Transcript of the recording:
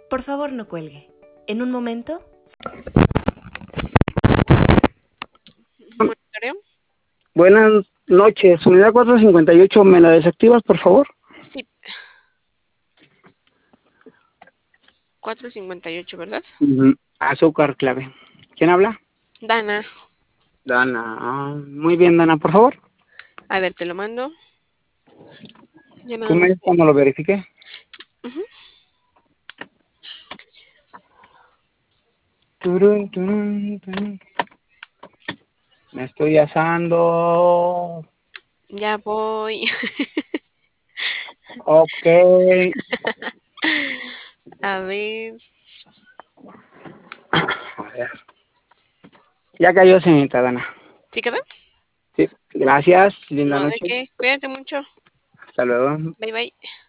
Por favor, no cuelgue. En un momento. ¿Monitoreo? Buenas noches, unidad 458, ¿me la desactivas, por favor? Sí. 458, ¿verdad? Azúcar clave. ¿Quién habla? Dana. Dana. Muy bien, Dana, por favor. A ver, te lo mando. Ya ¿Tú nada me más. dices cuando lo verifique? Ujú. Turun, turun, turun. Me estoy asando. Ya voy. Ok. A ver. A ver. Ya cayó, señorita Dana. ¿Sí quedó? Sí, gracias. Linda No, ¿de noche. qué? Cuídate mucho. Hasta luego. Bye, bye.